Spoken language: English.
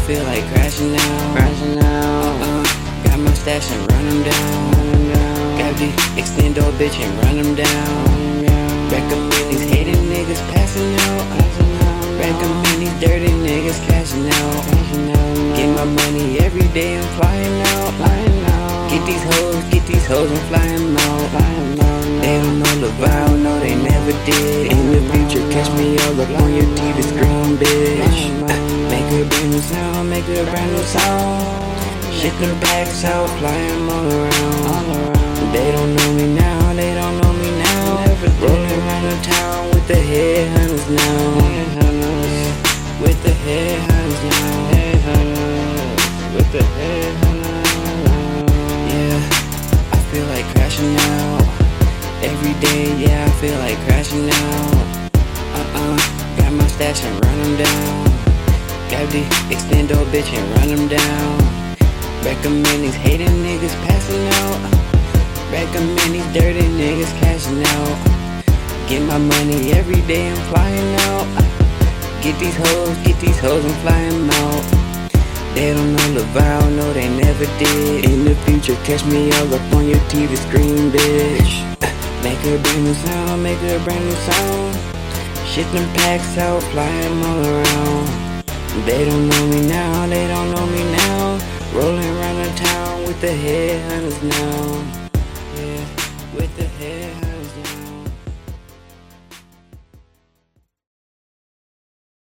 feel like crashing out. Got my stash and run them down. Got the extendo bitch and run them down. Recommend these hating niggas passing out. Recommend these dirty niggas cashing out. Get my money every day, I'm flying out. Get these hoes, I'm flying out. They don't know LaVar, no they never did. In the future, catch me all up on your TV screen, bitch. Make a brand new sound, make a brand new song. Shit them packs out, fly 'em all around. They don't know me now, they don't know me now. Rolling around the town with the headhunters now. With the headhunters now. With the headhunters. Yeah, I feel like crashing out. Every day, yeah, I feel like crashing out. Got my stash and run them down. Got the extendo bitch and run them down. Recommend these hating niggas passing out. Recommend these dirty niggas cashing out. Get my money every day, I'm flying out. Get these hoes, I'm flying out. They don't know LaVar, no they never did. In the future, catch me all up on your TV screen, bitch. Make a brand new sound, make a brand new sound. Shit them packs out, fly 'em all around. They don't know me now, they don't know me now. Rolling around the town with the headhunters now.